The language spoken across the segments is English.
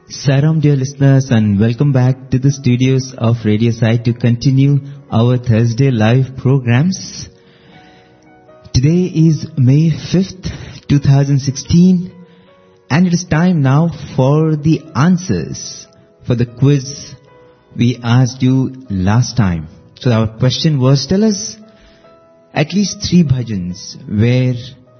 Saram, dear listeners, and welcome back to the studios of Radio Sai to continue our Thursday live programs. Today is May 5th, 2016, and it is time now for the answers for the quiz we asked you last time. So our question was, tell us at least 3 bhajans where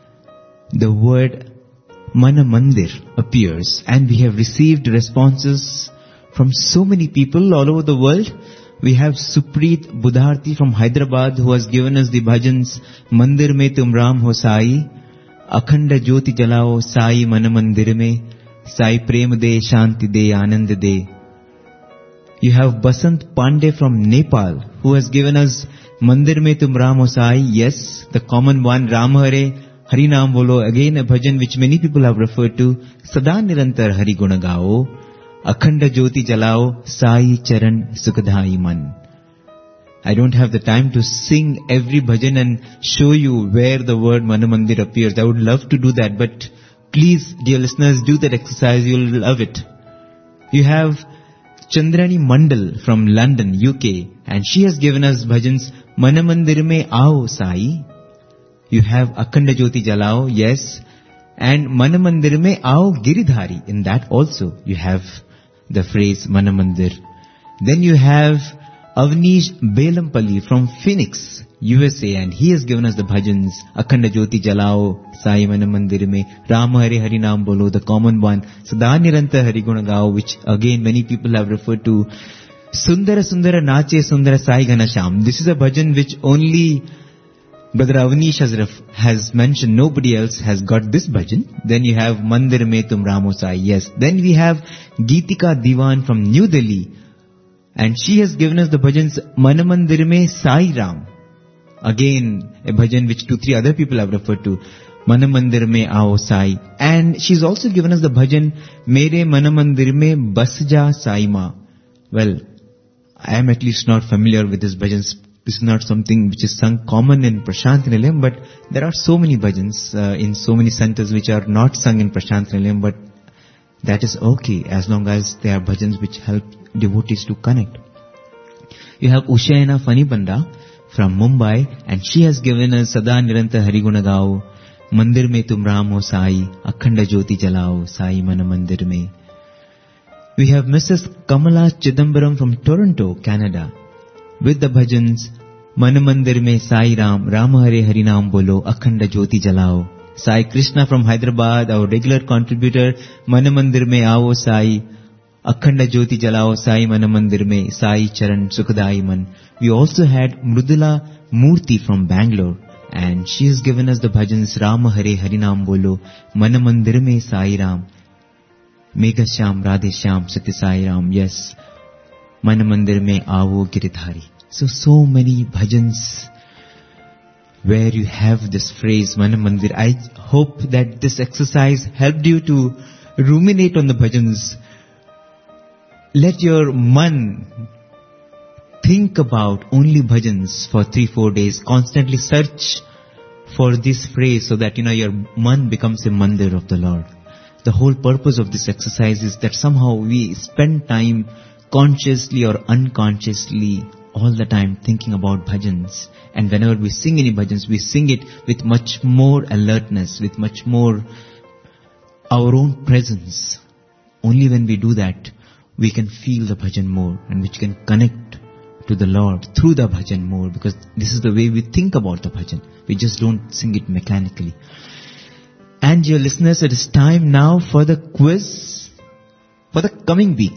the word Mana Mandir appears, and we have received responses from so many people all over the world. We have Supreet Budharti from Hyderabad who has given us the bhajans Mandir Mein Tum Ram Ho Sai, Akhanda Jyoti Jalao Sai Mana Mandir Mein, Sai Prem De Shanti De Anand De. You have Basant Pandey from Nepal who has given us Mandir Mein Tum Ram Ho Sai. Yes, the common one, Ram Hare Hari Naam Bolo, again a bhajan which many people have referred to. Sada Nirantar Hari Guna Gao, Akhanda Jyoti Jalao, Sai Charan Sukadhai Man. I don't have the time to sing every bhajan and show you where the word Mana Mandir appears. I would love to do that, but please, dear listeners, do that exercise. You'll love it. You have Chandrani Mandal from London, UK, and she has given us bhajans Mana Mandir Mein Aao Sai. You have Akhanda Jyoti Jalao, yes, and Mana Mandir Mein Aao Giridhari. In that also you have the phrase Mana Mandir. Then you have Avnish Belampalli from Phoenix, USA, and he has given us the bhajans Akhanda Jyoti Jalao, Sai Mana Mandir Mein, Ram Hare Hari Naam Bolo, the common one, Sada Niranta Hari Guna Gao, which again many people have referred to. Sundara Sundara Nache Sundara Sai Ghana Sham. This is a bhajan which only Brother Avnish has mentioned. Nobody else has got this bhajan. Then you have Mandir Mein Tum Ram Ho Sai. Yes. Then we have Geetika Diwan from New Delhi. And she has given us the bhajans Mana Mandir Mein Sai Ram. Again, a bhajan which 2-3 other people have referred to. Mana Mandir Mein Aao Sai. And she's also given us the bhajan Mere Mana Mandir Mein Bas Ja Sai Ma. Well, I am at least not familiar with this bhajan. This is not something which is sung common in Prashant Nilayam, but there are so many bhajans in so many centers which are not sung in Prashant Nilayam, but that is okay as long as they are bhajans which help devotees to connect. You have Ushayana Fanibanda from Mumbai, and she has given us Sada Niranta Hari Guna Gao, Mandir Mein Tum Ram Ho Sai, Akhanda Jyoti Jalao, Sai Mana Mandir Mein. We have Mrs. Kamala Chidambaram from Toronto, Canada, with the bhajans Mana Mandir Mein Sai Ram, Ram Hare Hari Naam Bolo, Akhanda Jyoti Jalao. Sai Krishna from Hyderabad, our regular contributor, Mana Mandir Mein Aao Sai, Akhanda Jyoti Jalao, Sai Mana Mandir Mein, Sai Charan Sukadai Man. We also had Mrudula Murthy from Bangalore, and she has given us the bhajans Ram Hare Hari Naam Bolo, Mana Mandir Mein Sai Ram, Megha Shyam Radhe Shyam Satya Sai Ram. Yes, Mana Mandir Mein Aao Giridhari. So many bhajans where you have this phrase Mana Mandir. I hope that this exercise helped you to ruminate on the bhajans. Let your man think about only bhajans for 3-4 days. Constantly search for this phrase so that your man becomes a mandir of the Lord. The whole purpose of this exercise is that somehow we spend time consciously or unconsciously all the time thinking about bhajans. And whenever we sing any bhajans, we sing it with much more alertness, with much more our own presence. Only when we do that, we can feel the bhajan more, and which can connect to the Lord through the bhajan more, because this is the way we think about the bhajan. We just don't sing it mechanically. And dear listeners, it is time now for the quiz for the coming week.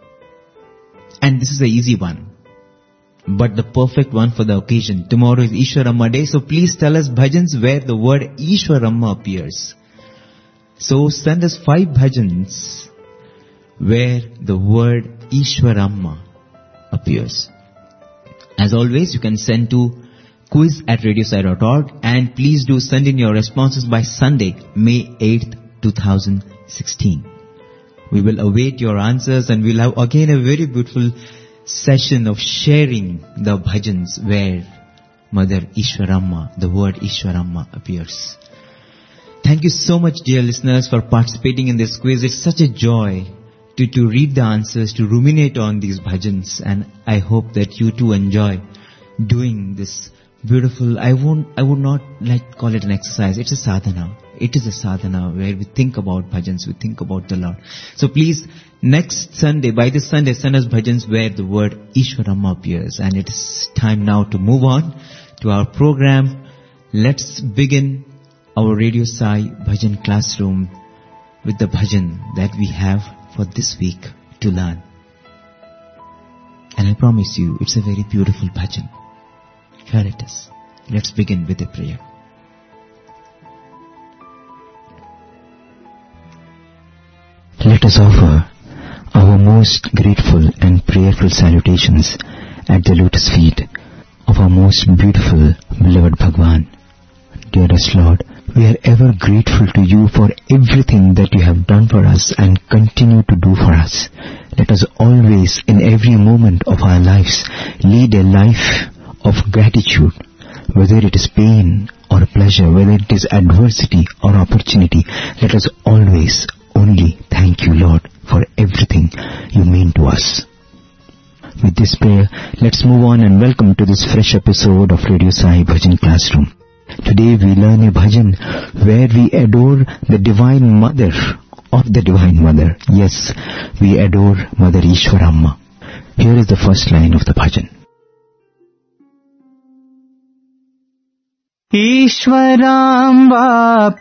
And this is an easy one, but the perfect one for the occasion. Tomorrow is Ishwaramma Day, so please tell us bhajans where the word Ishwaramma appears. So send us 5 bhajans where the word Ishwaramma appears. As always, you can send to quiz@radiosai.org, and please do send in your responses by Sunday, May 8th, 2016. We will await your answers, and we'll have again a very beautiful session of sharing the bhajans where Mother Ishwaramma, the word Ishwaramma appears. Thank you so much, dear listeners, for participating in this quiz. It's such a joy to read the answers, to ruminate on these bhajans, and I hope that you too enjoy doing this beautiful. I would not like to call it an exercise. It's a sadhana. It is a sadhana where we think about bhajans, we think about the Lord. So please, next Sunday, by this Sunday, send us bhajans where the word Ishwaramma appears. And it is time now to move on to our program. Let's begin our Radio Sai Bhajan classroom with the bhajan that we have for this week to learn. And I promise you, it's a very beautiful bhajan. Here it is. Let's begin with a prayer. Let us offer our most grateful and prayerful salutations at the lotus feet of our most beautiful, beloved Bhagwan. Dearest Lord, we are ever grateful to you for everything that you have done for us and continue to do for us. Let us always, in every moment of our lives, lead a life of gratitude, whether it is pain or pleasure, whether it is adversity or opportunity. Let us always only thank you, Lord, for everything you mean to us. With this prayer, let's move on and welcome to this fresh episode of Radio Sai Bhajan Classroom. Today we learn a bhajan where we adore the Divine Mother of the Divine Mother. Yes, we adore Mother Ishwaramma. Here is the first line of the bhajan. Ishwaramba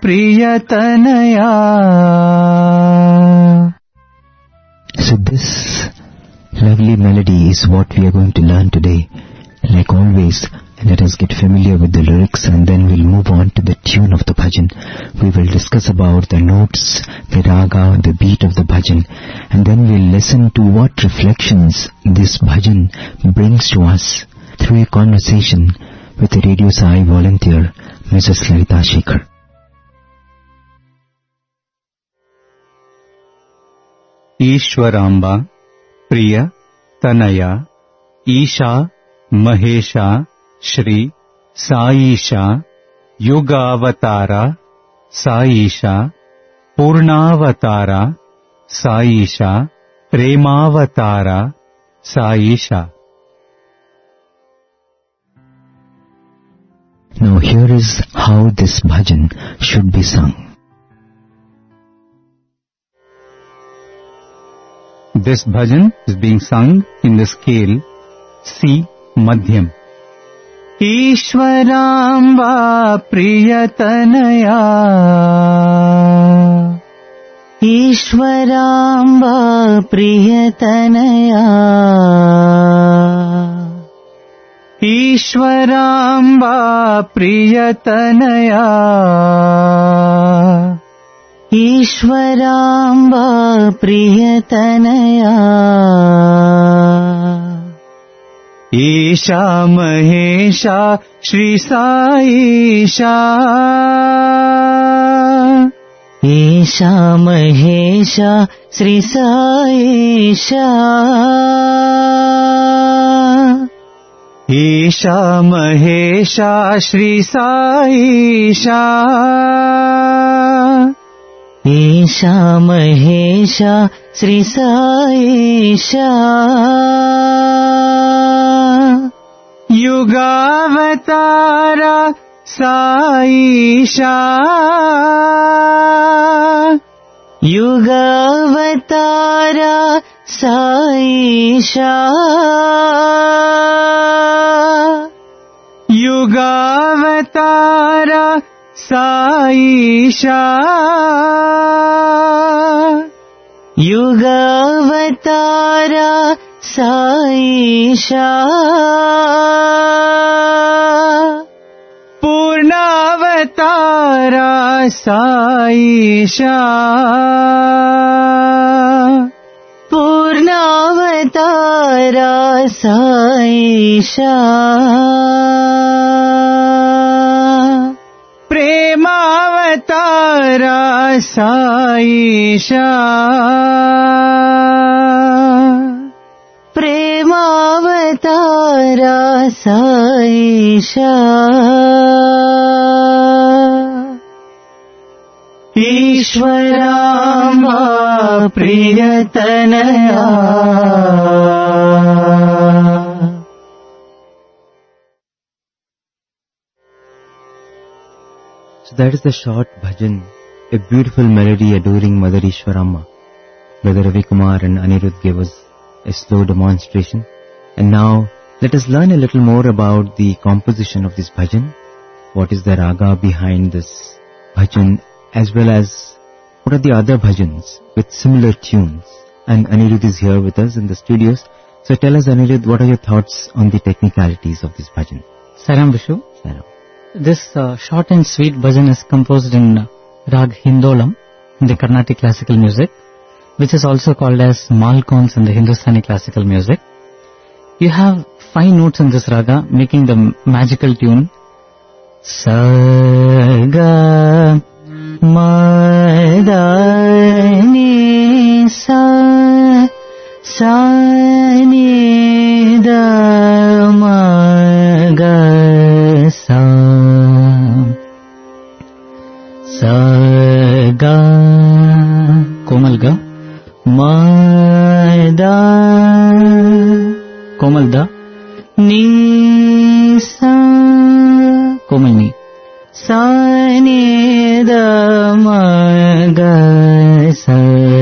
Priyatanaya. So this lovely melody is what we are going to learn today. Like always, let us get familiar with the lyrics and then we'll move on to the tune of the bhajan. We will discuss about the notes, the raga, the beat of the bhajan, and then we'll listen to what reflections this bhajan brings to us through a conversation with a Radio Sai volunteer, Mrs. Lalita Shekhar. Ishwaramba Priya Tanaya Isha Mahesha Shri Saisha Yugavatara Saisha Purnavatara Saisha Premavatara Saisha. Now here is how this bhajan should be sung. This bhajan is being sung in the scale C Madhyam. Ishwaramba Priyatanaya. Ishwaramba Priyatanaya. Ishwaramba Priyatanaya. Ishwaramba Priyatanaya. Isha Mahesha Shri Saisha. Isha Mahesha Shri Saisha. Isha Mahesha Shri Saisha. Isha Mahesha Shri Saisha. Yugavatara Saisha. Yugavatara Saisha. Yugavatara Saisha. Yugavatara Saisha. Purnavatara Saisha. Purnavatara Saisha. Premavatara Saisha. Premavatara Saisha. ईश्वराम्बा प्रियतनया. So that is the short bhajan, a beautiful melody adoring Mother Ishwaramma. Brother Ravi Kumar and Anirudh gave us a slow demonstration. And now let us learn a little more about the composition of this bhajan. What is the raga behind this bhajan, as well as what are the other bhajans with similar tunes. And Anirudh is here with us in the studios. So tell us, Anirudh, what are your thoughts on the technicalities of this bhajan? Saram Vishu. Saram. This short and sweet bhajan is composed in Rag Hindolam in the Carnatic classical music, which is also called as Malkons in the Hindustani classical music. You have 5 notes in this raga, making the magical tune Sa ga ma da ni sa, sa ni da ma ga sa, sa ga Komal Ga, ma da Komal Da, ni sa, Komal Ni, sa ni da ma ga sa,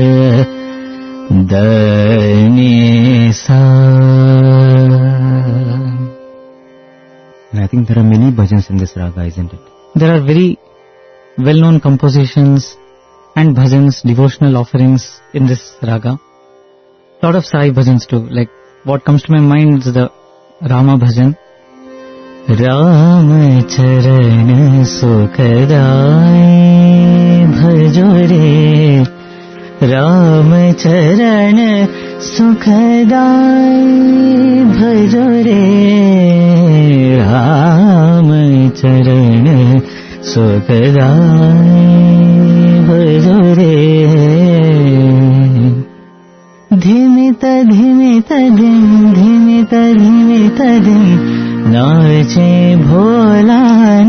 da ni sa. And I think there are many bhajans in this raga, isn't it? There are very well-known compositions and bhajans, devotional offerings in this raga. Lot of Sai bhajans too. Like what comes to my mind is the Rama bhajan. Ram charan sukhdai bhajo re, Ram charan sukhdai bhajo re, Ram charan sukhdai bhajo re. Dhimita dhimita dhim, dhimita dhimita dhim, नाचे भोलानाथ.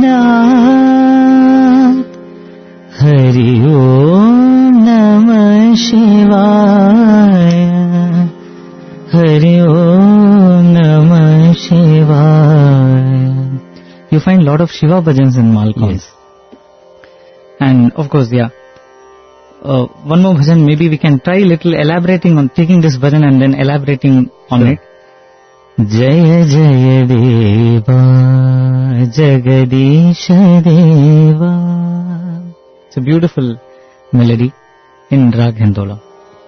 हरि ओम नमः शिवाय, हरि ओम नमः शिवाय. You find lot of Shiva bhajans in Malkons. Yes. And of course, yeah. One more bhajan, maybe we can try little elaborating on taking this bhajan and then elaborating on it. जय जय देवा जगदीश देवा. It's a beautiful melody in Rag Hindola.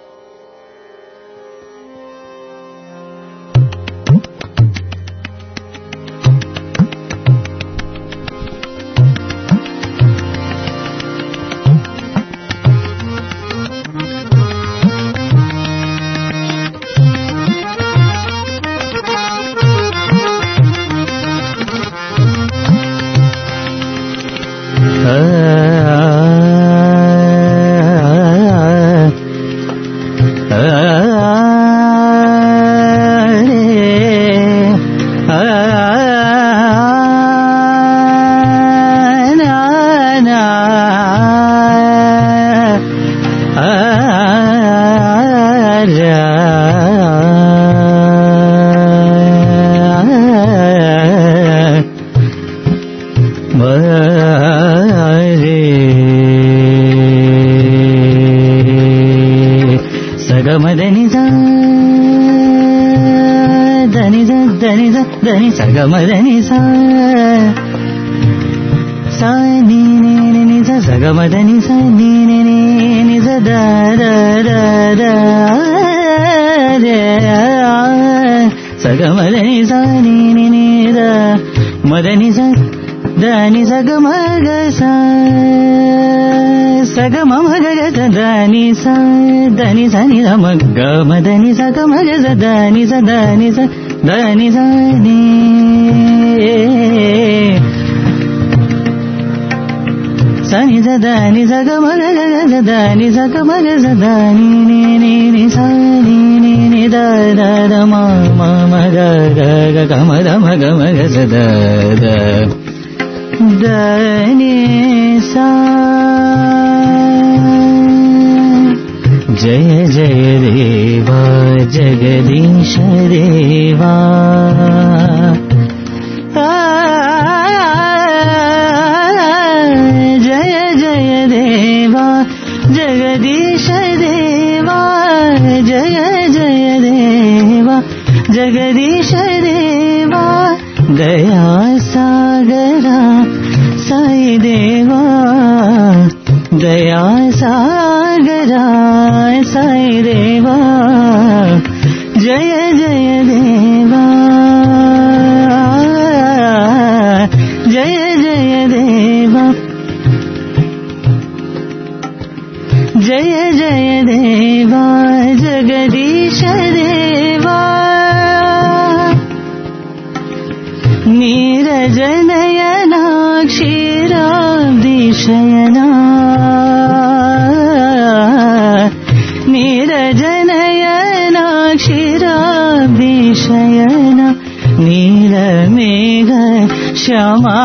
సగమదని సా, సా నీ నీ నీ ని స, సగమదని స నీ నీ నీ ని స, ద ద ద ద రే, సగమదని స నీ నీ నీ ద, మదని స ద ని సగమ గ స, సగమ గ గ స ద ని స, ద ని స ని ద మ గ మ ద ని స గ మ గ స ద ని స ద ని స ద ని స ని. Sani sa da ni sa ga ma ga ga sa da ni sa ga ma ga sa da ni ni ni ni sa ni ni ni da da da ma ma ma ga ga ga ga ma ga sa da da da ni sa జయ జయ దేవా జగదీశ దేవా జయ జయ దేవా జగదీశ దేవా జయ జయ దేవా జగదీశ దేవా దయా సాగరా సాయి దేవా దయా సాగరా సాయి దేవా జయ జయ దేవా జయ జయ దేవా జయ జయ దేవా జగదీశ దేవా నీరజనయనా క్షీరాబ్ధిశయనా నీరజనయనా క్షీరాబ్ధిశయనా నీలమేఘ శ్యామా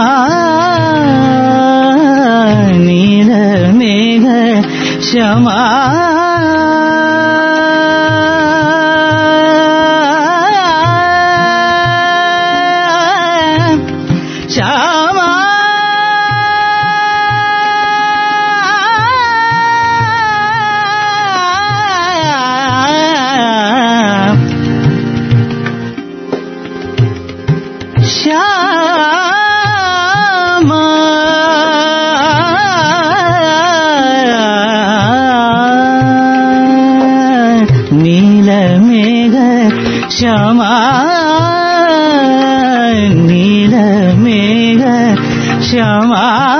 నీలమేఘ శ్యామా శ్యామా నీలమేఘ శ్యామా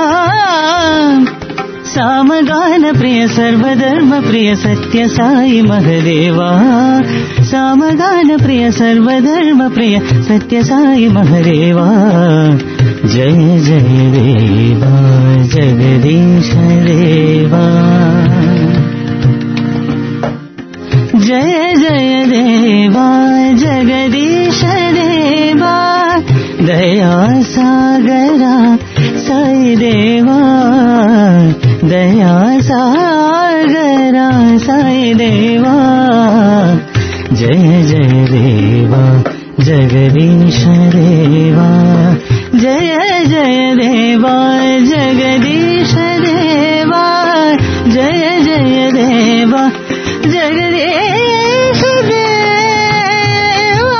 సామగాన ప్రియ సర్వధర్మ ప్రియ సత్య సాయి మహదేవా సామగాన ప్రియ సర్వధర్మ ప్రియ సత్య సాయి మహదేవా జయ జయ దేవా జగదీశ దేవా జయ జయ దేవా జగదీశ దేవా దయా సాగరా సాయి దేవా దయా సాగరా సాయి దేవా జయ జయ దేవా జగదీశ దేవా జయ జయ దేవా జగదీశ దేవా జయ జయ దేవా జగదీశ దేవా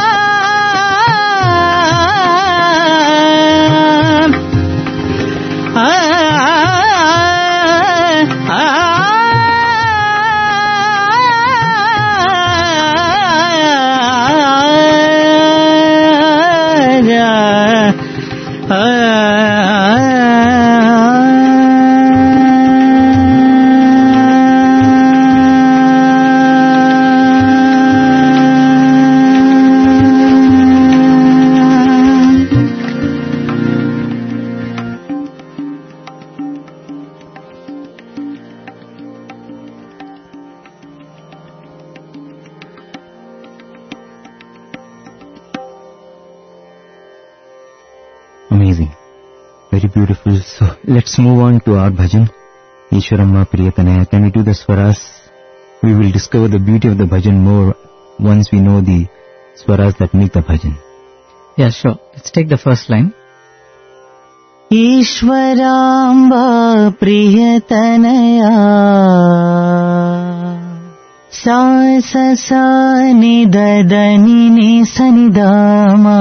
Amazing. Very beautiful. So let's move on to our bhajan. Ishwaramma Priyatanaya. Can we do the swaras? We will discover the beauty of the bhajan more once we know the swaras that make the bhajan. Yeah, sure. Let's take the first line. ఈశ్వరాంబా ప్రియతనయా సా స సా ని the the ని ని సనిదామా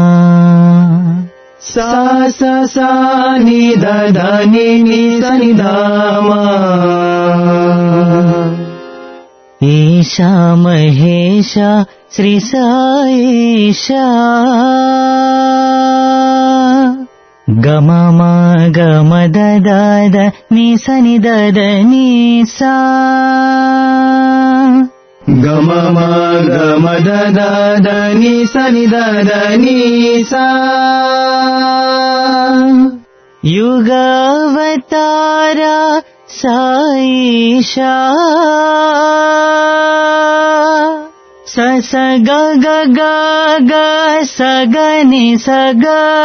సా స సా ని the the ని ని సనిదామా ఈశా మహేశ శ్రీ సాయేశా గమమా గమ దద ని సని దద ని సా గమమా గమ దద ని సని దద ని సా యుగవతారా సాయిషా స స గ గ గ గ స గ ని స గ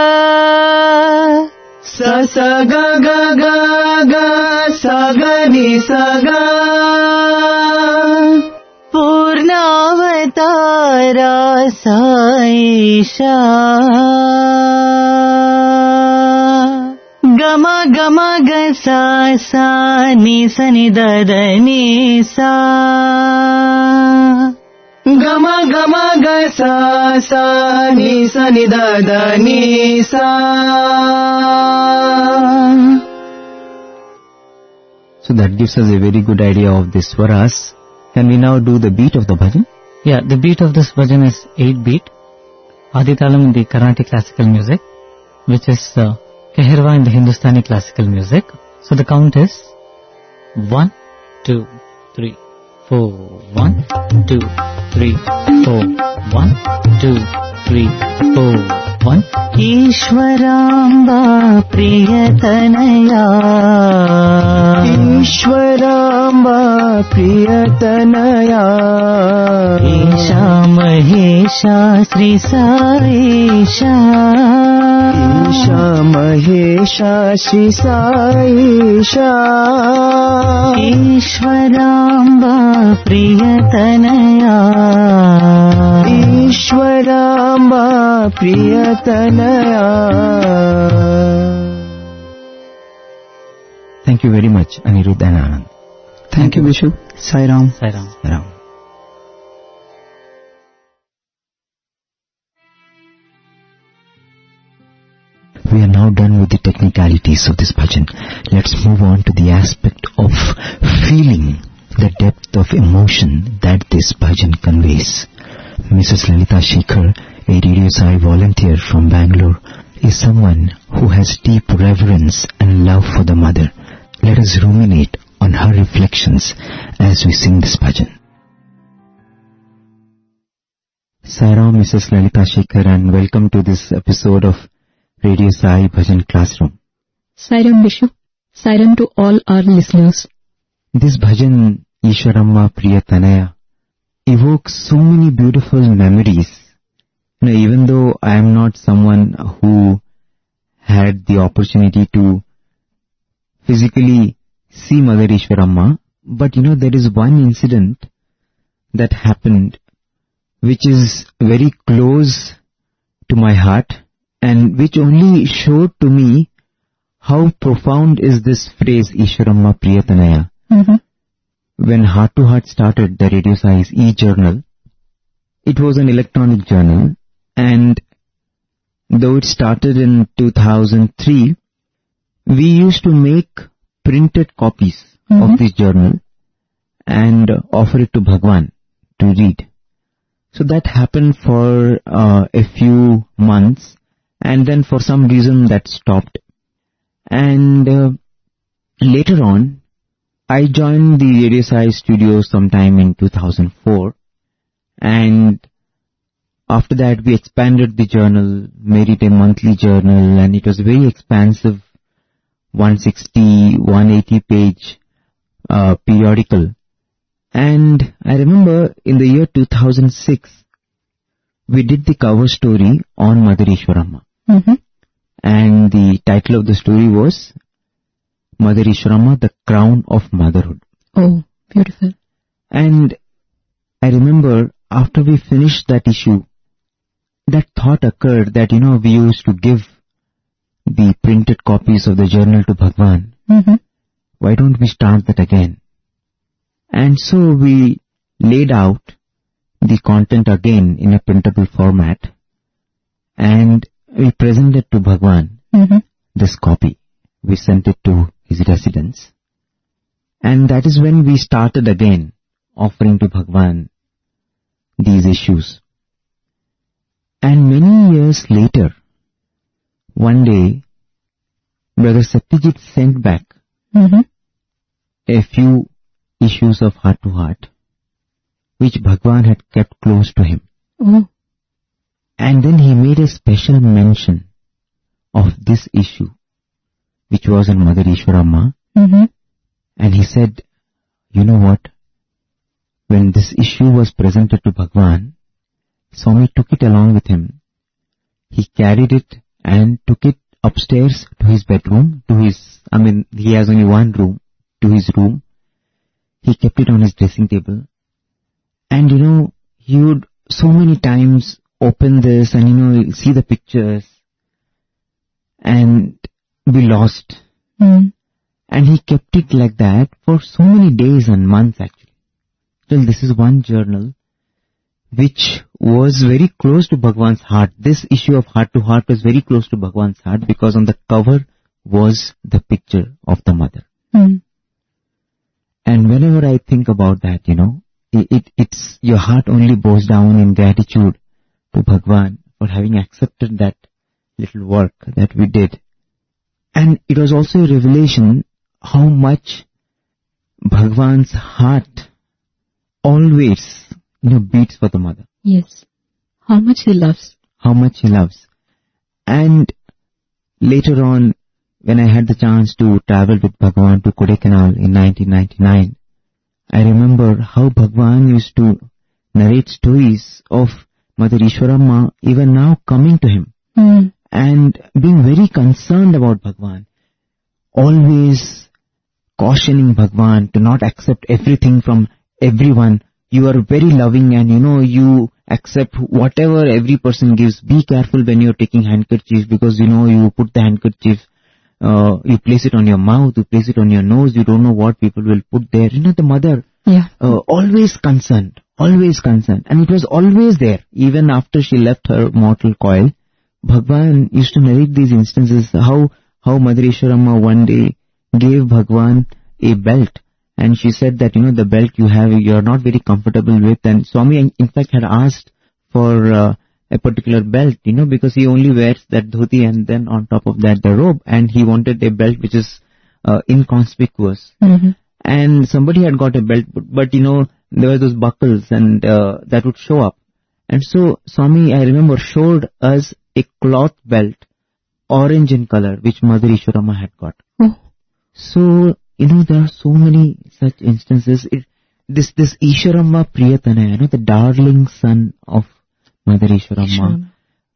స స గ గ గ గ స గ ని స గ तारा साईशा गम गम ग सा सा नि स नि द द नि सा गम गम ग सा सा नि स नि द द नि सा. So that gives us a very good idea of the swaras. Can we now do the beat of the bhajan? Yeah, the beat of this bhajan is 8 beat. Aditalam in the Carnatic classical music, which is Keherwa in the Hindustani classical music. So the count is 1, 2, 3, 4, 1, 2, 3, 4, 1, 2, 3, 4, 1. ईश्वराम्बा प्रियतनया ईश्वराम्बा प्रियतनया Isha Mahesha Shri Saisha Isha Mahesha Shri Saisha ईश्वराम्बा प्रियतनया ईश्वराम्बा प्रियतनया. Thank you very much, Anirudh and Anand. Thank you, Vishu. Sai Ram. Sai Ram. Ram. We are now done with the technicalities of this bhajan. Let's move on to the aspect of feeling the depth of emotion that this bhajan conveys. Mrs. Lalita Shekhar, a Radio Sai volunteer from Bangalore, is someone who has deep reverence and love for the mother. Let us ruminate on her reflections as we sing this bhajan. Sairam, Mrs. Lalita Shekhar, and welcome to this episode of Radio Sai Bhajan Classroom. Sairam Vishu. Sairam to all our listeners. This bhajan, Ishwaramma Priyatanaya, evokes so many beautiful memories. Even though I am not someone who had the opportunity to physically see Mother Ishwaramma, but there is one incident that happened which is very close to my heart and which only showed to me how profound is this phrase Ishwaramma Priyatanaya. Mm-hmm. When Heart to Heart started, the Radio Sai's e-journal, it was an electronic journal, and though it started in 2003, we used to make printed copies of this journal and offer it to Bhagwan to read. So that happened for a few months, and then for some reason that stopped. And later on, I joined the Radio Sai studio sometime in 2004, and after that we expanded the journal, made it a monthly journal, and it was very expansive, 160, 180 page periodical. And I remember in the year 2006, we did the cover story on Mother Ishwaramma. And the title of the story was Mother Ishwaramma, the Crown of Motherhood. Oh, beautiful. And I remember after we finished that issue, that thought occurred that, we used to give the printed copies of the journal to Bhagwan. Why don't we start that again? And so we laid out the content again in a printable format, and we presented to Bhagwan this copy. We sent it to his residence, and that is when we started again offering to Bhagwan these issues. And many years later, one day, Brother Satyajit sent back a few issues of Heart to Heart, which Bhagwan had kept close to him. And then he made a special mention of this issue, which was on Mother Ishwaramma. And he said, you know what? When this issue was presented to Bhagwan, Swami took it along with him. He carried it and took it upstairs to his bedroom, he has only one room, to his room. He kept it on his dressing table. And he would so many times open this and, see the pictures and be lost. Mm. And he kept it like that for so many days and months actually. Till this is one journal which was very close to Bhagwan's heart. This issue of heart to heart was very close to Bhagwan's heart because on the cover was the picture of the mother. Mm. And whenever I think about that, it's your heart only bows down in gratitude to Bhagwan for having accepted that little work that we did. And it was also a revelation how much Bhagwan's heart always, beats for the mother. Yes. How much he loves. How much he loves. And later on, when I had the chance to travel with Bhagwan to Kodaikanal in 1999, I remember how Bhagwan used to narrate stories of Mother Ishwaramma even now coming to him and being very concerned about Bhagwan, always cautioning Bhagwan to not accept everything from everyone. You are very loving and you accept whatever every person gives. Be careful when you're taking handkerchief because you put the handkerchief, you place it on your mouth, you place it on your nose, you don't know what people will put there. The mother, always concerned. And it was always there. Even after she left her mortal coil, Bhagwan used to narrate these instances, how Mother Ishwaramma one day gave Bhagwan a belt. And she said that, the belt you have, you're not very comfortable with. And Swami, in fact, had asked for a particular belt, because he only wears that dhoti and then on top of that the robe. And he wanted a belt which is inconspicuous. Mm-hmm. And somebody had got a belt, but there were those buckles and that would show up. And so Swami, I remember, showed us a cloth belt, orange in color, which Mother Ishwaramma had got. Oh. So, there are so many such instances. This Ishwaramma Priyatana, the darling son of Mother Ishwaramma,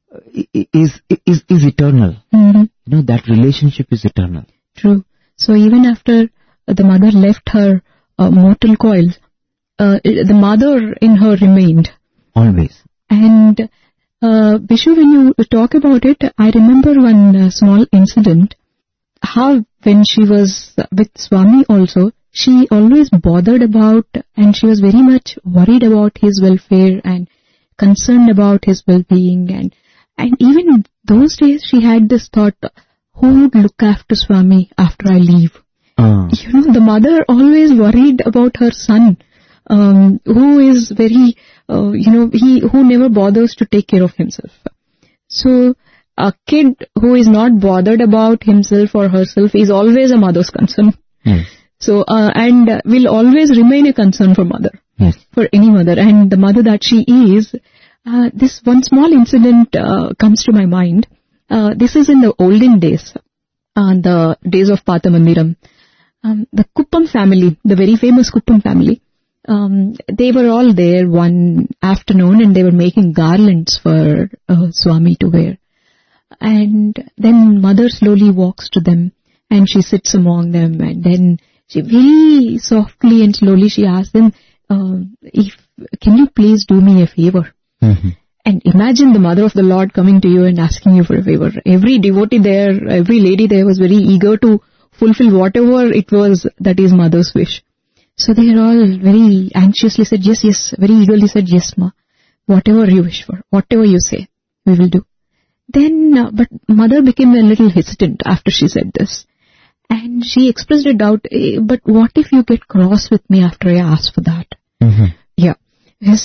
is eternal. Mm-hmm. That relationship is eternal. True. So even after the mother left her mortal coil, the mother in her remained. Always. And Bishu, when you talk about it, I remember one small incident. How when she was with Swami also, she always bothered about and she was very much worried about his welfare and concerned about his well-being. And even in those days she had this thought, who would look after Swami after I leave? The mother always worried about her son, who is very, who never bothers to take care of himself. So, a kid who is not bothered about himself or herself is always a mother's concern. Yes. So, and will always remain a concern for mother. Yes. For any mother. And the mother that she is, this one small incident comes to my mind. This is in the olden days, the days of Pathamandiram. The Kuppam family, the very famous Kuppam family, they were all there one afternoon and they were making garlands for Swami to wear. And then mother slowly walks to them and she sits among them and then she very softly and slowly she asks them, can you please do me a favor? Mm-hmm. And imagine the mother of the Lord coming to you and asking you for a favor. Every devotee there, every lady there was very eager to fulfill whatever it was that is mother's wish. So they all very anxiously said, yes, very eagerly said, yes, ma, whatever you wish for, whatever you say, we will do. Then, but mother became a little hesitant after she said this. And she expressed a doubt, but what if you get cross with me after I ask for that? Mm-hmm. Yeah. Yes,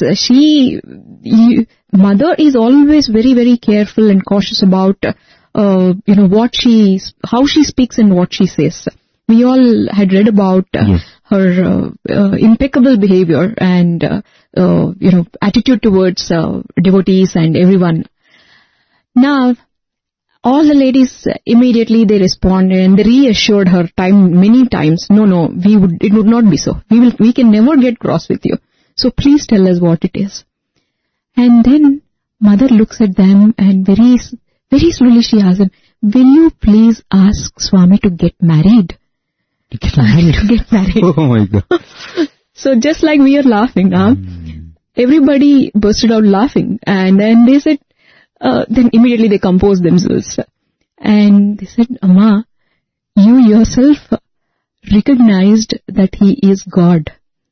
mother is always very, very careful and cautious about, how she speaks and what she says. We all had read about her impeccable behavior and, attitude towards devotees and everyone. Now, all the ladies immediately they responded and they reassured her many times. No, it would not be so. We can never get cross with you. So please tell us what it is. And then mother looks at them and very, very slowly she asks them, will you please ask Swami to get married? To get married? To get married. Oh my God. So just like we are laughing now, everybody bursted out laughing. And then they said, then immediately they composed themselves. And they said, Amma, you yourself recognized that he is God.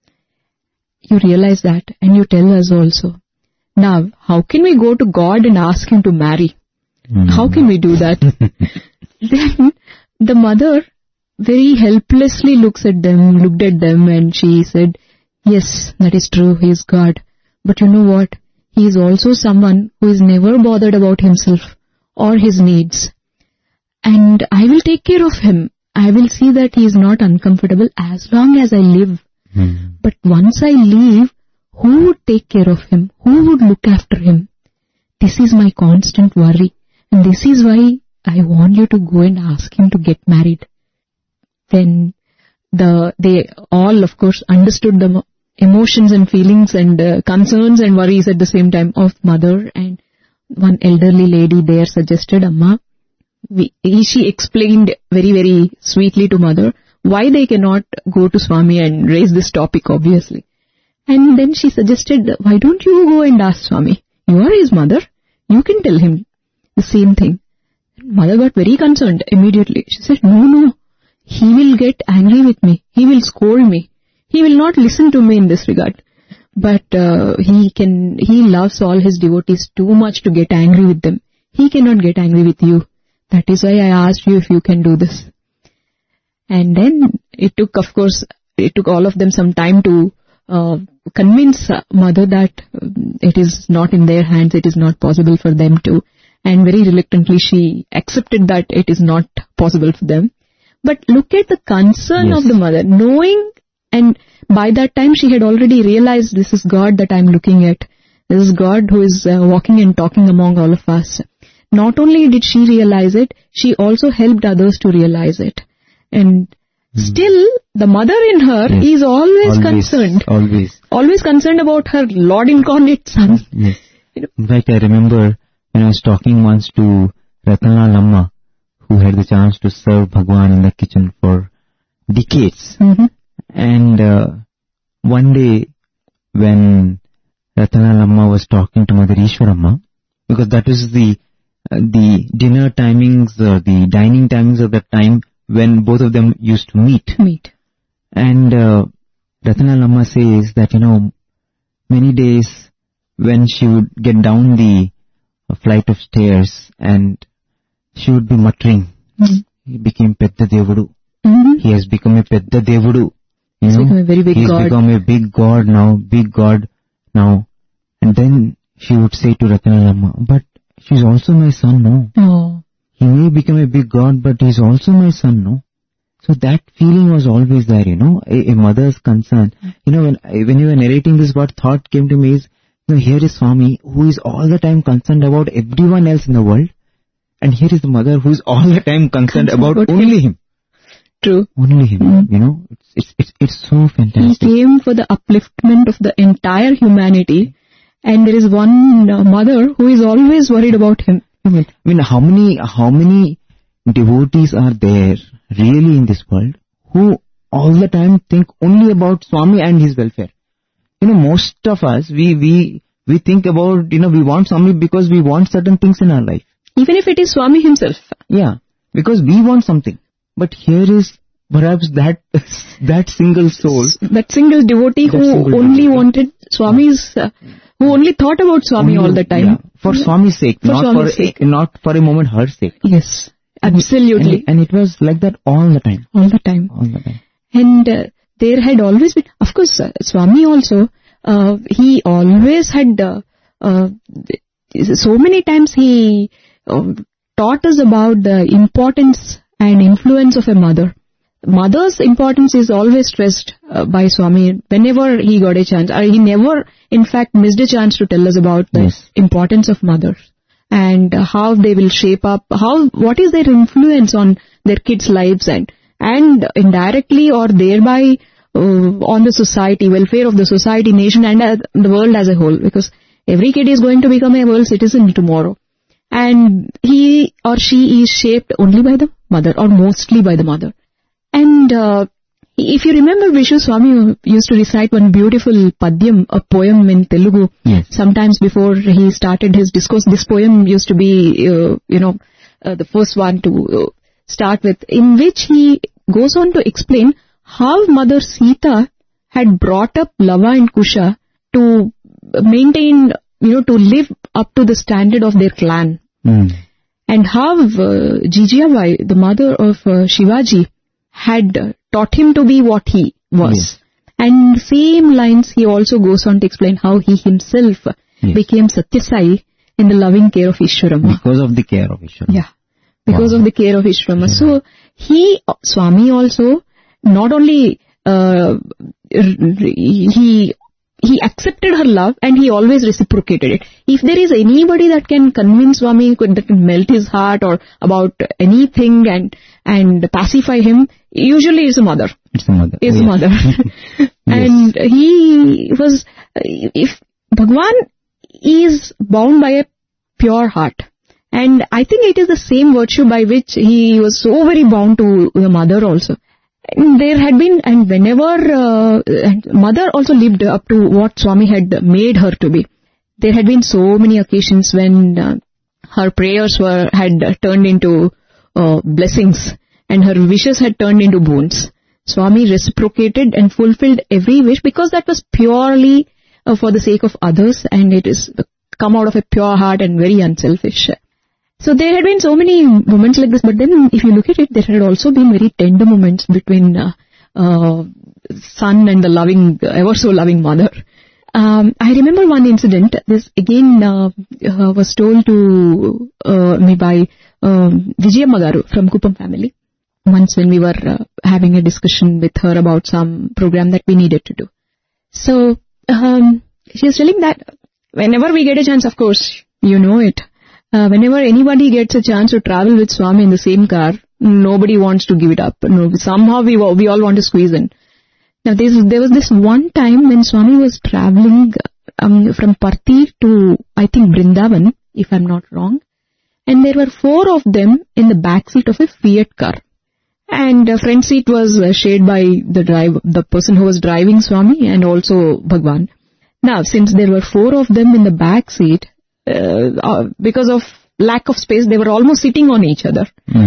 You realize that and you tell us also. Now, how can we go to God and ask him to marry? How can we do that? Then the mother very helplessly looked at them and she said, yes, that is true, he is God. But you know what? He is also someone who is never bothered about himself or his needs. And I will take care of him. I will see that he is not uncomfortable as long as I live. But once I leave, who would take care of him? Who would look after him? This is my constant worry. And this is why I want you to go and ask him to get married. Then they all, of course, understood the emotions and feelings and concerns and worries at the same time of mother. And one elderly lady there suggested, Amma, she explained very, very sweetly to mother why they cannot go to Swami and raise this topic, obviously. And then she suggested, why don't you go and ask Swami? You are his mother. You can tell him the same thing. Mother got very concerned immediately. She said, no, he will get angry with me. He will scold me. He will not listen to me in this regard. But he loves all his devotees too much to get angry with them. He cannot get angry with you. That is why I asked you if you can do this. And then it took all of them some time to convince mother that it is not in their hands, it is not possible for them to. And very reluctantly she accepted that it is not possible for them. But look at the concern of the mother, knowing, and by that time she had already realized this is God that I am looking at. This is God who is walking and talking among all of us. Not only did she realize it, she also helped others to realize it. And still, the mother in her is always concerned. Always concerned about her Lord incarnate son. Yes. In fact, I remember when I was talking once to Ratnala Lamma, who had the chance to serve Bhagwan in the kitchen for decades. And one day, when Ratnala Lamma was talking to Mother Ishwaramma, because that was the dinner timings, the dining timings of that time when both of them used to meet. And Ratna Lamma says that, many days when she would get down the flight of stairs and she would be muttering, he became Pedda Devudu. He has become a Pedda Devudu. He's become a very big God. He's become a big God now. And then she would say to Ratna Lamma, but she's also my son, no? Oh. He may become a big God, but he's also my son, no? So that feeling was always there, a mother's concern. When you were narrating this, what thought came to me is, here is Swami, who is all the time concerned about everyone else in the world, and here is the mother who is all the time concerned about only him. True. Only him, it's so fantastic. He came for the upliftment of the entire humanity, and there is one mother who is always worried about him. I mean, how many devotees are there really in this world who all the time think only about Swami and his welfare? Most of us, we think about, we want Swami because we want certain things in our life. Even if it is Swami himself. Yeah, because we want something. But here is perhaps that single soul. That single devotee who only wanted Swami's, who only thought about Swami all the time. Yeah, for Swami's sake, not for a moment her sake. Yes, absolutely. And it was like that all the time. All the time. And there had always been, of course, Swami also, he always had, so many times he taught us about the importance and influence of a mother. Mother's importance is always stressed by Swami whenever he got a chance. He never, in fact, missed a chance to tell us about the importance of mothers and how they will shape up, what is their influence on their kids' lives and indirectly or thereby on the society, welfare of the society, nation and the world as a whole, because every kid is going to become a world citizen tomorrow. And he or she is shaped only by the mother or mostly by the mother. And if you remember, Vishu, Swami used to recite one beautiful padyam, a poem in Telugu. Yes. Sometimes before he started his discourse, this poem used to be, the first one to start with, in which he goes on to explain how Mother Sita had brought up Lava and Kusha to maintain, to live up to the standard of their clan. And how Jijabai, the mother of Shivaji, had taught him to be what he was. Yes. And same lines he also goes on to explain how he himself became Satyasai in the loving care of Ishwarama. Because of the care of Ishwarama. Yeah, because of the care of Ishwarama. So Swami also not only he accepted her love and he always reciprocated it. If there is anybody that can convince Swami, that can melt his heart or about anything and pacify him, usually it's a mother. It's the mother. Is mother. And he was, if Bhagwan is bound by a pure heart. And I think it is the same virtue by which he was so very bound to the mother also. And there had been, and whenever, mother also lived up to what Swami had made her to be. There had been so many occasions when her prayers had turned into blessings and her wishes had turned into boons. Swami reciprocated and fulfilled every wish because that was purely for the sake of others, and it is come out of a pure heart and very unselfish. So there had been so many moments like this, but then if you look at it, there had also been very tender moments between son and the loving, ever so loving mother. I remember one incident. This again was told to me by Vijayamma Garu from Kuppam family. Once when we were having a discussion with her about some program that we needed to do. So she was telling that whenever we get a chance, of course, you know it. Whenever anybody gets a chance to travel with Swami in the same car, nobody wants to give it up. No, somehow we all want to squeeze in. Now there was this one time when Swami was traveling from Parthi to, I think, Vrindavan, if I'm not wrong. And there were 4 of them in the back seat of a Fiat car. And the front seat was shared by the person who was driving Swami and also Bhagwan. Now, since there were 4 of them in the back seat, because of lack of space, they were almost sitting on each other.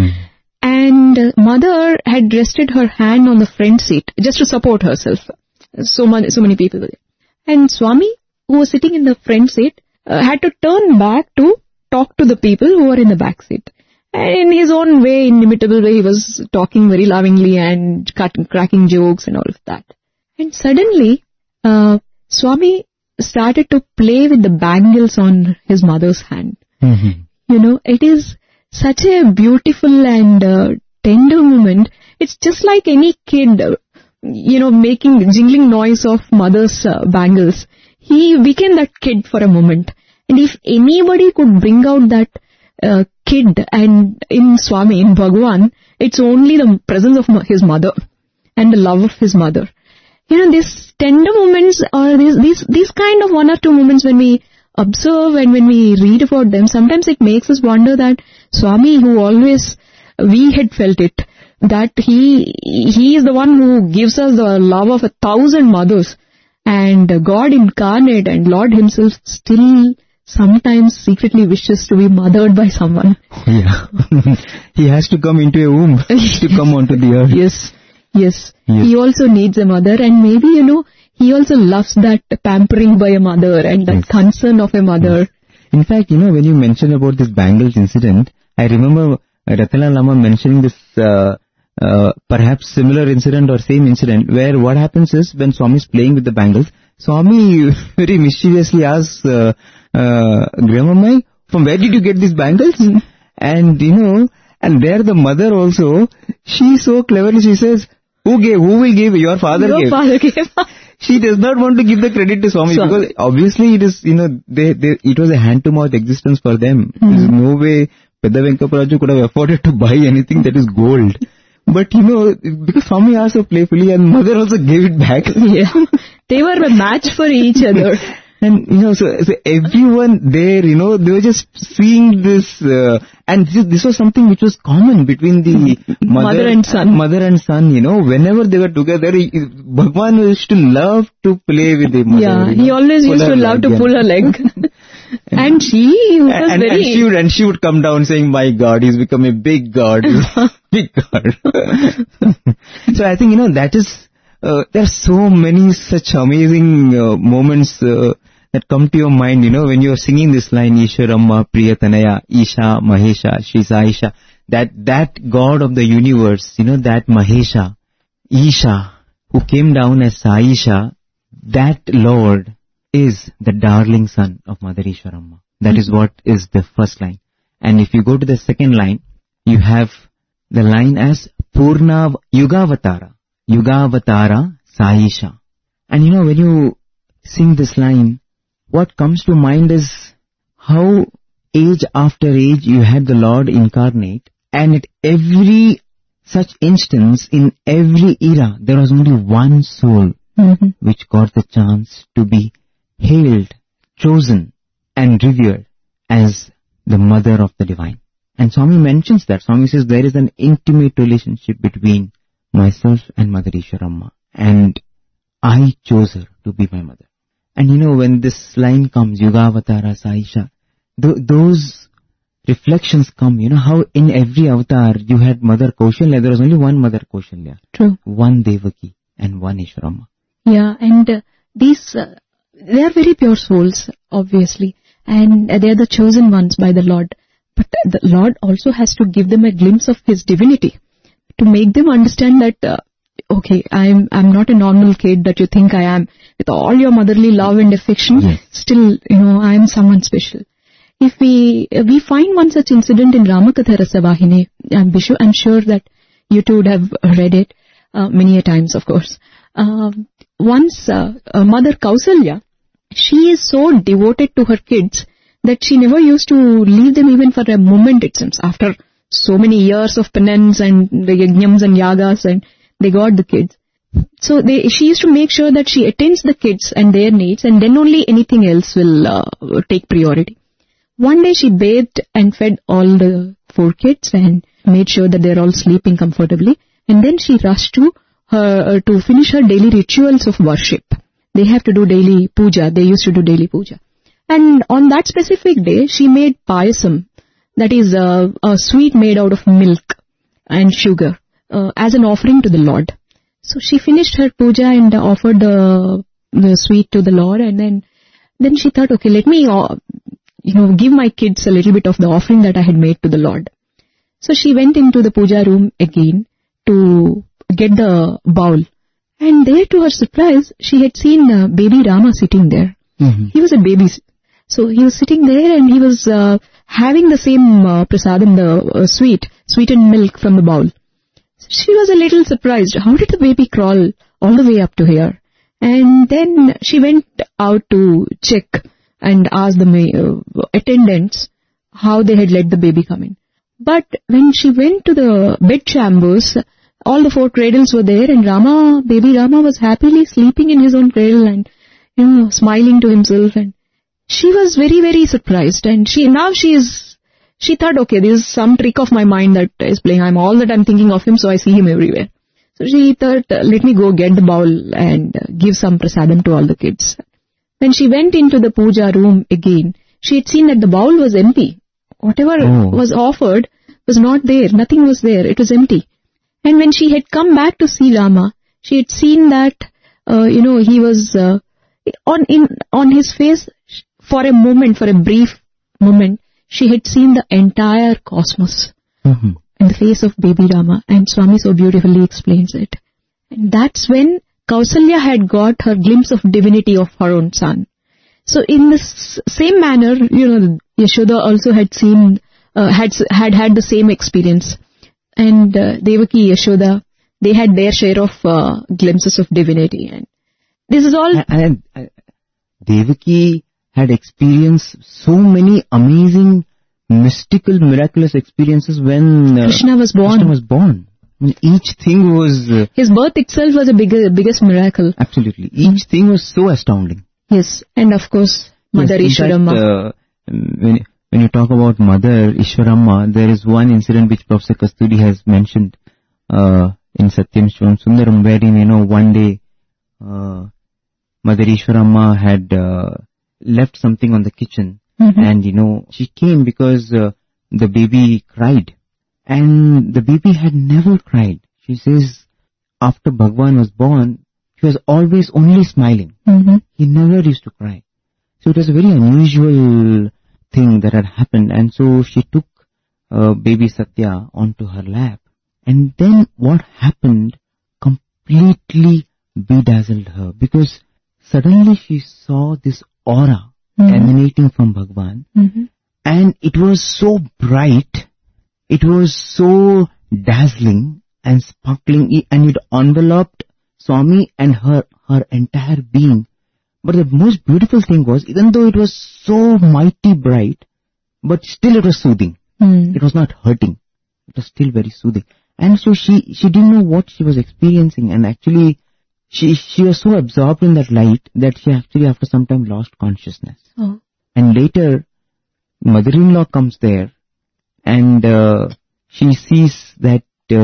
And mother had rested her hand on the front seat just to support herself. So many people were there. And Swami, who was sitting in the front seat, had to turn back to talk to the people who were in the back seat. And in his own way, inimitable way, he was talking very lovingly and cracking jokes and all of that. And suddenly, Swami started to play with the bangles on his mother's hand. It is such a beautiful and tender moment. It's just like any kid, making jingling noise of mother's bangles. He became that kid for a moment. And if anybody could bring out that kid and in Swami, in Bhagwan, it's only the presence of his mother and the love of his mother. These tender moments or these kind of 1 or 2 moments when we observe and when we read about them, sometimes it makes us wonder that Swami, who always, we had felt it, that he is the one who gives us the love of 1,000 mothers, and God incarnate and Lord himself still sometimes secretly wishes to be mothered by someone. Yeah. He has to come into a womb to come onto the earth. Yes. He also needs a mother, and maybe, he also loves that pampering by a mother and that concern of a mother. In fact, when you mentioned about this bangles incident, I remember Ratana Lama mentioning this perhaps similar incident or same incident, where what happens is when Swami is playing with the bangles, Swami very mischievously asks Grandmamma, from where did you get these bangles? And and there the mother also, she so cleverly, she says, who will give? Your father gave. She does not want to give the credit to Swami because obviously it is, it was a hand-to-mouth existence for them. There is no way Pedda Venkapraju could have afforded to buy anything that is gold. But because Swami asked so playfully and mother also gave it back. Yeah. They were a match for each other. And, so everyone there, they were just seeing this, and this was something which was common between the mother and son. Whenever they were together, Bhagwan used to love to play with the mother. Yeah, he always used to love to pull her leg. And she would come down saying, my God, he's become a big God. Big God. So I think, that is, there are so many such amazing moments that come to your mind, when you are singing this line, Ishwaramma Priyatanaya, Isha, Mahesha, Shri Saisha, that God of the universe, that Mahesha, Isha, who came down as Saisha, that Lord is the darling son of Mother Ishwaramma. That is what is the first line. And if you go to the second line, you have the line as Purna Yugavatara Saisha. And when you sing this line, what comes to mind is how age after age you had the Lord incarnate, and at every such instance, in every era, there was only one soul which got the chance to be hailed, chosen and revered as the mother of the divine. And Swami mentions that. Swami says there is an intimate relationship between myself and Mother Ishwaramma, and I chose her to be my mother. And when this line comes, Yugavatara Saisha, those reflections come, how in every avatar you had Mother Kaushalya. There was only one Mother Kaushalya. True. One Devaki and one Ishwaramma. Yeah, and these, they are very pure souls, obviously, and they are the chosen ones by the Lord. But the Lord also has to give them a glimpse of His divinity to make them understand that, okay, I'm not a normal kid that you think I am. With all your motherly love and affection, yes, still, I am someone special. If we find one such incident in Ramakatha Rasavahini, Bishu, I'm sure that you two would have read it many a times, of course. Once Mother Kausalya, she is so devoted to her kids that she never used to leave them even for a moment, it seems. After so many years of penance and the yajnams and yagas, and they got the kids. So she used to make sure that she attends the kids and their needs, and then only anything else will take priority. One day she bathed and fed all the 4 kids and made sure that they're all sleeping comfortably. And then she rushed to finish her daily rituals of worship. They have to do daily puja. They used to do daily puja. And on that specific day, she made payasam, that is a sweet made out of milk and sugar, as an offering to the Lord. So she finished her puja and offered the sweet to the Lord, and then she thought, okay, let me give my kids a little bit of the offering that I had made to the Lord. So she went into the puja room again to get the bowl. And there, to her surprise, she had seen baby Rama sitting there. Mm-hmm. He was a baby. So he was sitting there and he was having the same prasadam, the sweetened milk from the bowl. She was a little surprised. How did the baby crawl all the way up to here? And then she went out to check and ask the attendants how they had let the baby come in. But when she went to the bed chambers, all the 4 cradles were there, and baby Rama was happily sleeping in his own cradle and, smiling to himself. And she was very, very surprised. And she thought, okay, this is some trick of my mind that is playing. I'm thinking of him, so I see him everywhere. So she thought, let me go get the bowl and give some prasadam to all the kids. When she went into the puja room again, she had seen that the bowl was empty. Whatever was offered was not there. Nothing was there. It was empty. And when she had come back to see Rama, she had seen that, he was on his face for a brief moment, she had seen the entire cosmos in the face of baby Rama. And Swami so beautifully explains it. And that's when Kausalya had got her glimpse of divinity of her own son. So in this same manner, Yashoda also had seen, had the same experience. And Devaki, Yashoda, they had their share of glimpses of divinity. And this is all. And Devaki had experienced so many amazing, mystical, miraculous experiences when Krishna was born. I mean, each thing was... his birth itself was the biggest miracle. Absolutely. Each thing was so astounding. Yes, and of course, Mother Yes, in Ishwaramma. fact, when you talk about Mother Ishwaramma, there is one incident which Professor Kasturi has mentioned in Satyam Shivam Sundaram, wherein, one day Mother Ishwaramma had left something on the kitchen, and she came because the baby cried, and the baby had never cried. She says after Bhagwan was born, he was always only smiling. He never used to cry. So it was a very unusual thing that had happened, and so she took baby Satya onto her lap, and then what happened completely bedazzled her, because suddenly she saw this aura emanating from Bhagwan, and it was so bright, it was so dazzling and sparkling, and it enveloped Swami and her entire being. But the most beautiful thing was, even though it was so mighty bright, but still it was soothing. It was not hurting. It was still very soothing. And so she didn't know what she was experiencing, and actually she was so absorbed in that light that she actually after some time lost consciousness. Oh. And later, mother-in-law comes there, and she sees that,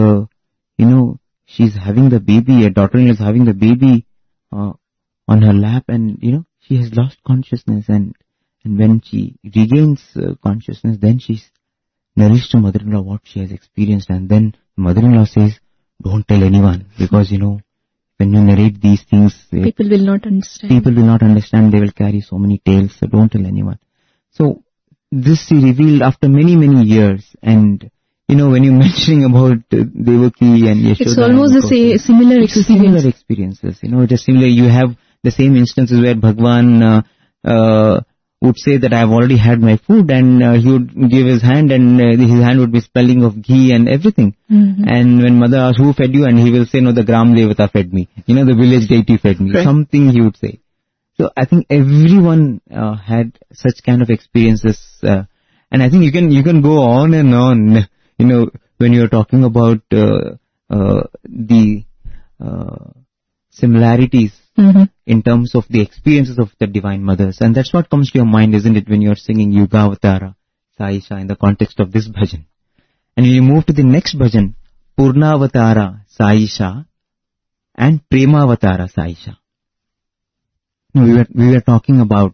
she's having the baby, her daughter-in-law is having the baby on her lap, and, she has lost consciousness, and when she regains consciousness, then she narrates to mother-in-law what she has experienced, and then mother-in-law says, don't tell anyone, because, when you narrate these things, People will not understand. People will not understand, they will carry so many tales, so don't tell anyone. So, this she revealed after many, many years, and, when you're mentioning about Devaki and Yashoda. It's almost the similar It's experience. similar experiences, it is similar. You have the same instances where Bhagwan would say that I have already had my food, and he would give his hand, and his hand would be smelling of ghee and everything. And when mother asks, who fed you? And he will say, no, the Gram Devata fed me. The village deity fed me. Right. Something he would say. So I think everyone had such kind of experiences, and I think you can go on and on. When you're talking about the similarities in terms of the experiences of the Divine Mothers, and that's what comes to your mind, isn't it, when you're singing Yugavatara Saisha in the context of this bhajan. And you move to the next bhajan, Purnavatara Saisha and Premavatara Saisha. We were talking about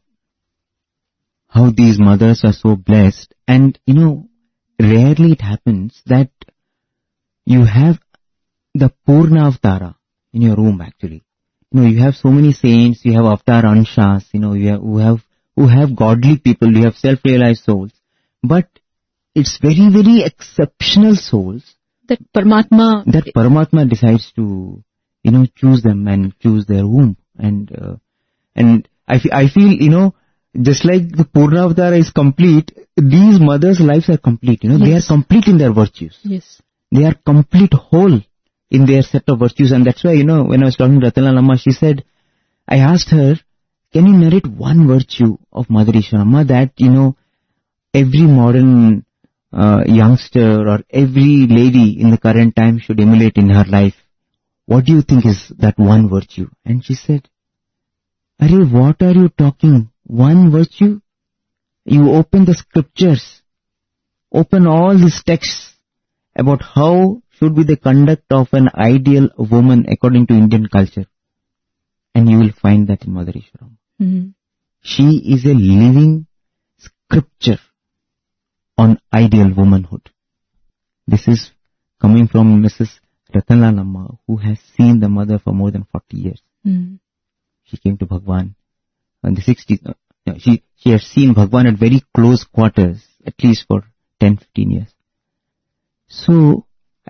how these mothers are so blessed, and rarely it happens that you have the Purnavatara in your room actually. You have so many saints, you have Avatar Anshas, who have godly people, you have self-realized souls, but it's very, very exceptional souls That Paramatma decides to, choose them and choose their womb. And I feel, just like the Purnavatara is complete, these mothers' lives are complete, Yes. They are complete in their virtues. Yes. They are complete whole in their set of virtues, and that's why, when I was talking to Ratana Lamma, she said, I asked her, can you narrate one virtue of Mother Ishwaramma that, every modern youngster or every lady in the current time should emulate in her life? What do you think is that one virtue? And she said, Arey, what are you talking? One virtue? You open the scriptures, open all these texts about how should be the conduct of an ideal woman according to Indian culture, and you will find that in Mother Ishwaramma. She is a living scripture on ideal womanhood. This is coming from Mrs. Ratana Lamma, who has seen the mother for more than 40 years. She came to Bhagwan in the 60s. She has seen Bhagwan at very close quarters, at least for 10-15 years. So,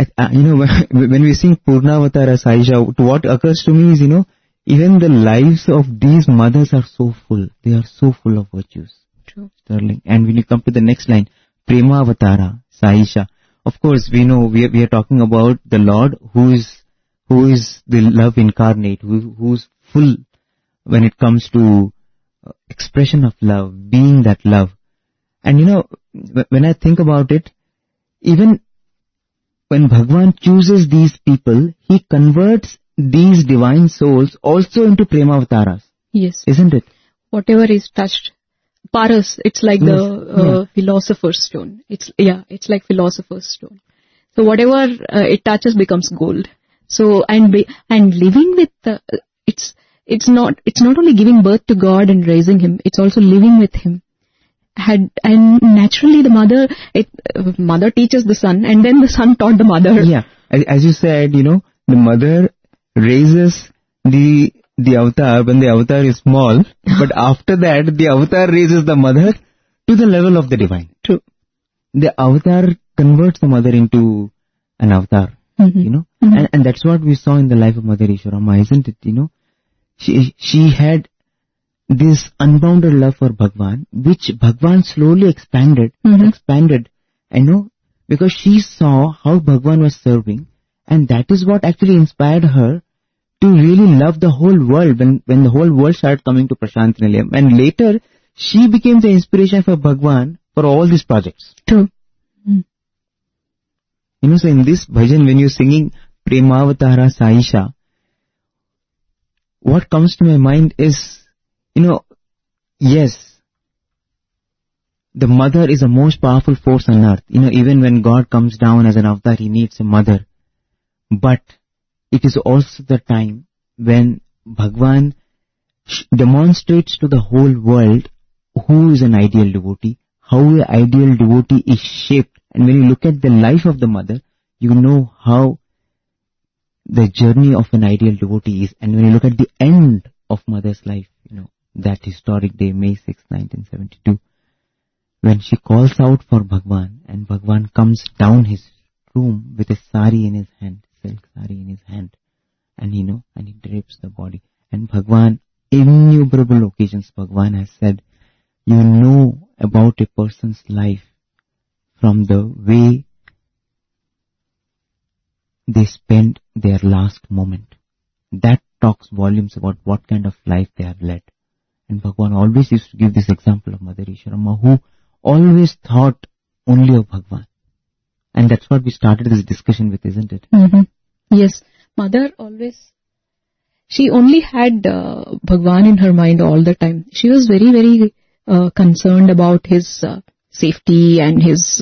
when we sing Purnavatara Saisha, what occurs to me is, even the lives of these mothers are so full. They are so full of virtues. True. Sterling. And when you come to the next line, Premavatara Saisha, of course, we know we are talking about the Lord who is the love incarnate, who's full when it comes to expression of love, being that love. And when I think about it, even when Bhagwan chooses these people, he converts these divine souls also into Premavataras. Yes. Isn't it? whatever is touched. Paras, it's like the philosopher's stone. It's like philosopher's stone. So whatever it touches becomes gold. So and living with it's not only giving birth to God and raising Him. It's also living with Him. And naturally the mother teaches the son, and then the son taught the mother. Yeah, as you said, the mother raises the avatar when the avatar is small, but after that the avatar raises the mother to the level of the divine. True. The avatar converts the mother into an avatar, and that's what we saw in the life of Mother Ishwarama, isn't it? She had this unbounded love for Bhagwan, which Bhagwan slowly expanded, because she saw how Bhagwan was serving, and that is what actually inspired her to really love the whole world when the whole world started coming to Prashant Nilayam. And later, she became the inspiration for Bhagwan for all these projects. True. So in this bhajan, when you're singing Premavatara Saisha, what comes to my mind is, yes, the mother is the most powerful force on earth. Even when God comes down as an avatar, He needs a mother. But it is also the time when Bhagwan demonstrates to the whole world who is an ideal devotee, how an ideal devotee is shaped. And when you look at the life of the mother, you know how the journey of an ideal devotee is. And when you look at the end of mother's life, that historic day, May 6, 1972, when she calls out for Bhagwan, and Bhagwan comes down his room with a sari in his hand, silk sari in his hand, and he drapes the body. And Bhagwan, innumerable occasions Bhagwan has said, you know about a person's life from the way they spend their last moment. That talks volumes about what kind of life they have led. And Bhagwan always used to give this example of Mother Ishwarama, who always thought only of Bhagwan. And that's what we started this discussion with, isn't it? Mm-hmm. Yes. Mother she only had Bhagwan in her mind all the time. She was very, very concerned about his safety and his,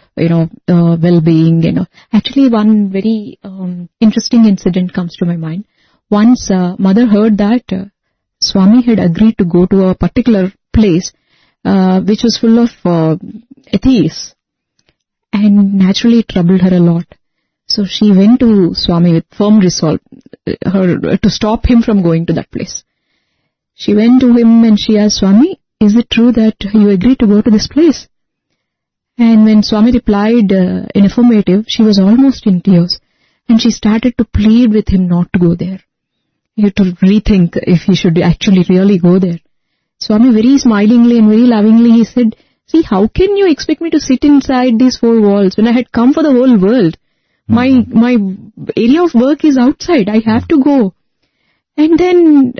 well-being. Actually, one very interesting incident comes to my mind. Once mother heard that Swami had agreed to go to a particular place which was full of atheists, and naturally it troubled her a lot. So she went to Swami with firm resolve to stop him from going to that place. She went to him and she asked, Swami, is it true that you agreed to go to this place? And when Swami replied in affirmative, she was almost in tears, and she started to plead with him not to go there. He had to rethink if he should actually really go there. Swami very smilingly and very lovingly, he said, see, how can you expect me to sit inside these four walls when I had come for the whole world? My area of work is outside. I have to go. And then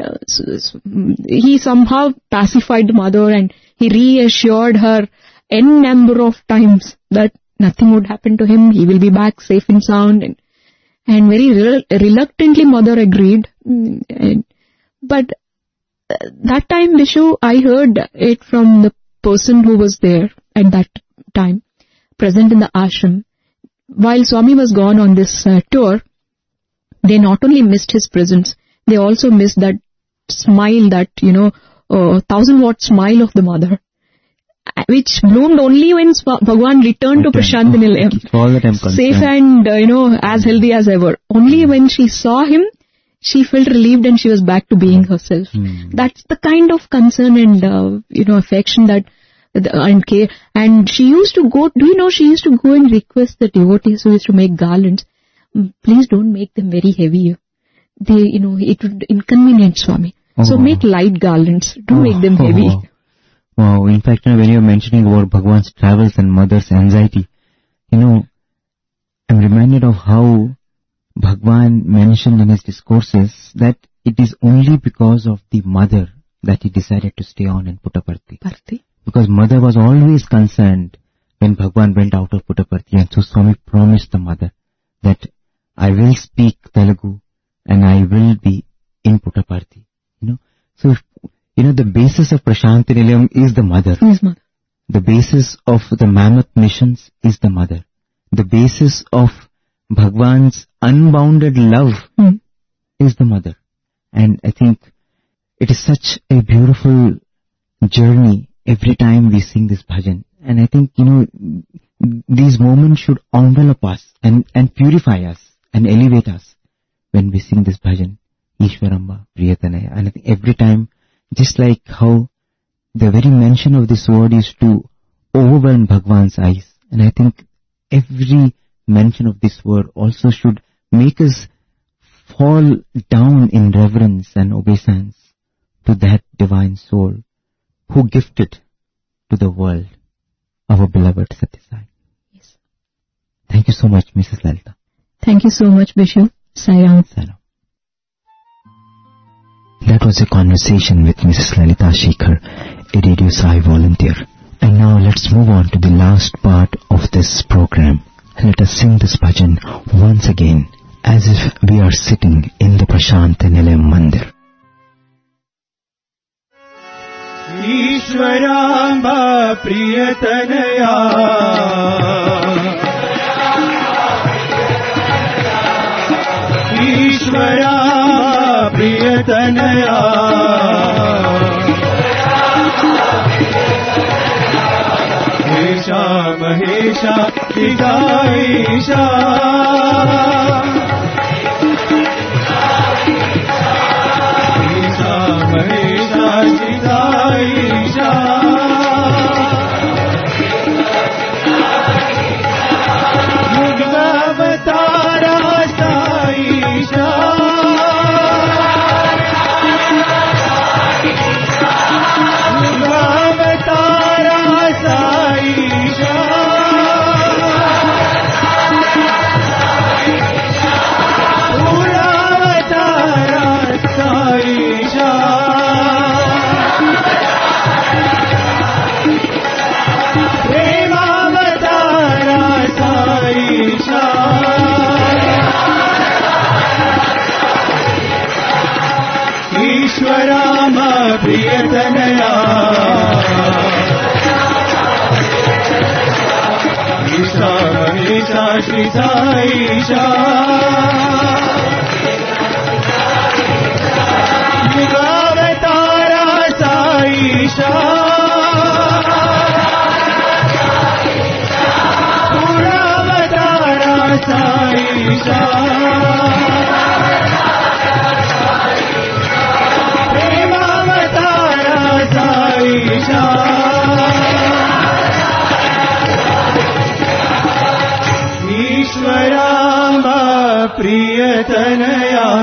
he somehow pacified the mother, and he reassured her n number of times that nothing would happen to him. He will be back safe and sound. And very reluctantly mother agreed. But that time, Vishu, I heard it from the person who was there at that time, present in the ashram. While Swami was gone on this tour, they not only missed his presence, they also missed that smile, that, 1,000-watt smile of the mother, which bloomed only when Bhagwan returned to Prashant Nilayam, safe and, as healthy as ever. Only when she saw him, she felt relieved and she was back to being herself. That's the kind of concern and, affection that, and care. And she used to go, she used to go and request the devotees who used to make garlands, please don't make them very heavy. It would inconvenience Swami. So make light garlands. Don't make them heavy. Wow. In fact, when you were mentioning about Bhagwan's travels and mother's anxiety, I'm reminded of how Bhagwan mentioned in his discourses that it is only because of the mother that he decided to stay on in Puttaparthi. Because mother was always concerned when Bhagwan went out of Puttaparthi, and so Swami promised the mother that I will speak Telugu and I will be in Puttaparthi. So the basis of Prasanthi Nilayam is the mother. His mother. The basis of the Mammoth missions is the mother. The basis of Bhagwan's unbounded love is the mother. And I think it is such a beautiful journey every time we sing this bhajan. And I think, these moments should envelop us and purify us and elevate us when we sing this bhajan, Ishwaramba Priyatanaya. And I think every time, just like how the very mention of this word is to overwhelm Bhagwan's eyes. And I think every mention of this word also should make us fall down in reverence and obeisance to that divine soul who gifted to the world our beloved Satya Sai. Yes. Thank you so much, Mrs. Lalita. Thank you so much, Bishu. Sayam. That was a conversation with Mrs. Lalita Shekhar, a Radio Sai volunteer. And now let's move on to the last part of this program. Let us sing this bhajan once again, as if we are sitting in the Prasanthi Nilayam Mandir. Ishwaramba Priyatanaya Ishwaramba Priyatanaya Mahesha Mahesha Shidaisha Mahesha Mahesha Shidaisha Mugavatara Saisha Mugavatara Saisha Puravatara Saisha Premavatara Saisha Ishwarama Priyatanaya Isha Mahesha Shri Saisha Mugavatara Saisha Puravatara Saisha Premavatara Saisha Ishwaramba Priyatanaya.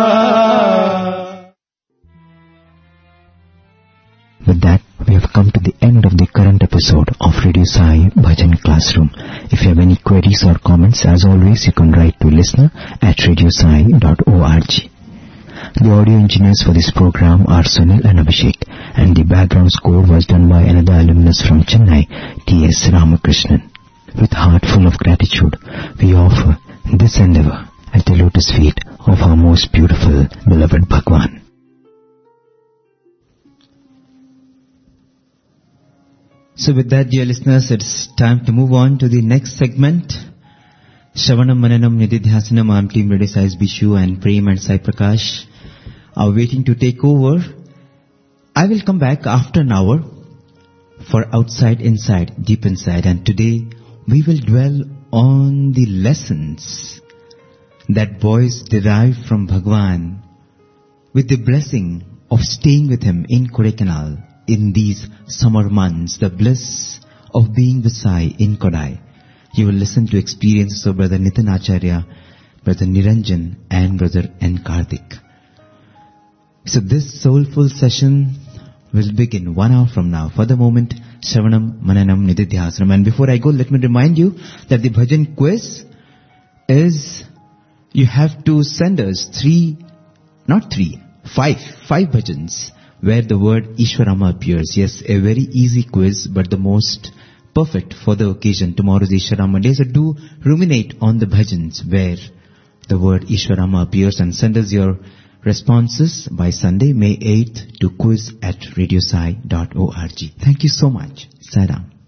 With that, we have come to the end of the current episode of Radio Sai Bhajan Classroom. If you have any queries or comments, as always, you can write to listener@radiosai.org. The audio engineers for this program are Sunil and Abhishek, and the background score was done by another alumnus from Chennai, T.S. Ramakrishnan. With heart full of gratitude, we offer this endeavor at the lotus feet of our most beautiful, beloved Bhagwan. So with that, dear listeners, it's time to move on to the next segment. Shravanam Mananam Nididhyasanam. I'm Team Radio Sai's Bishu and Prem and Sai Prakash are waiting to take over. I will come back after an hour for Outside Inside, Deep Inside, and today we will dwell on the lessons that boys derive from Bhagwan with the blessing of staying with him in Kodaikanal in these summer months, the bliss of being with Sai in Kodai. You will listen to experiences of Brother Nitin Acharya, Brother Niranjan and Brother N. Karthik. So this soulful session will begin 1 hour from now. For the moment, Shravanam Mananam Nididhyasanam. And before I go, let me remind you that the bhajan quiz is, you have to send us 5 bhajans where the word Ishwarama appears. Yes, a very easy quiz, but the most perfect for the occasion. Tomorrow is Ishwarama Day, so do ruminate on the bhajans where the word Ishwarama appears and send us your responses by Sunday, May 8th to quiz@radiosai.org. Thank you so much. Saram.